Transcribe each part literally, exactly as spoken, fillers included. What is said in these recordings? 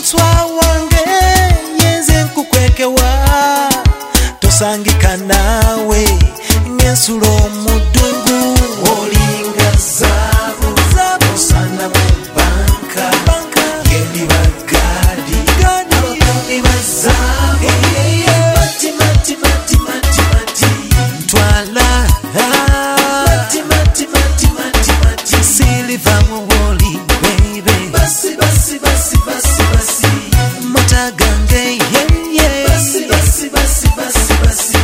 twawange yenze nkukwekewa tosangika nawe ngensulo mudungu olinga zabu osana mu banka geli bagadi abakambi bazabu mati mati mati mati mati twala mati mati mati mati mati silver woli baby basi basi basi basi basi matagange yeah yeah basi basi basi basi basi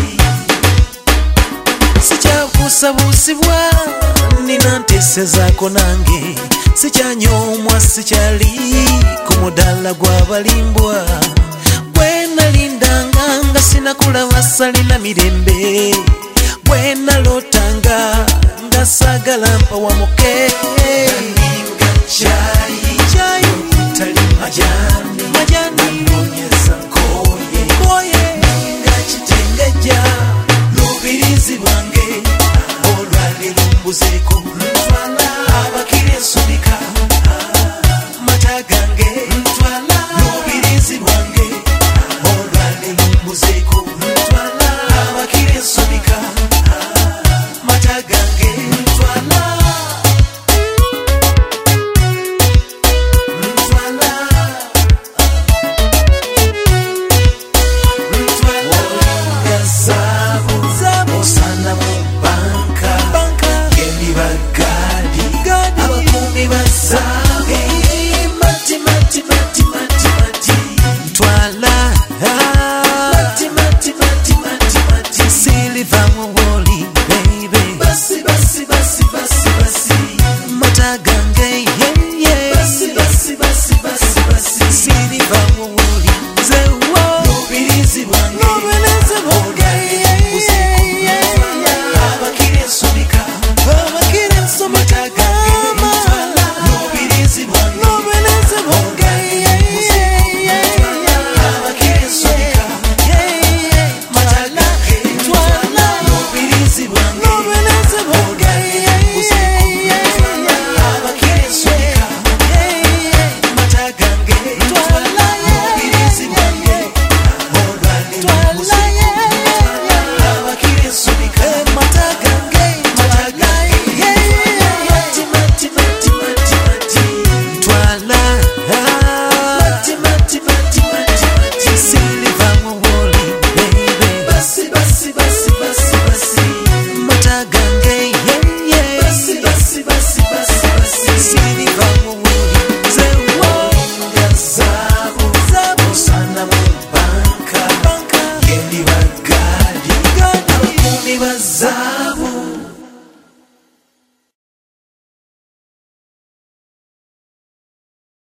sikyabusabusibwa nina ntese zaako nange sikyanyomwa sikyali ku mudala gw'abalimbwa gwe nalindanga nga sinakulaba salina mirembe gwe nalotanga nga saagala mpawamuke naninga chayi chayi tali majani majani nonyeza nkoye nkoye naninga kitengeja lubirizi lwange olwali lumbuzeko ntwala abakire nsubika mata gange ntwala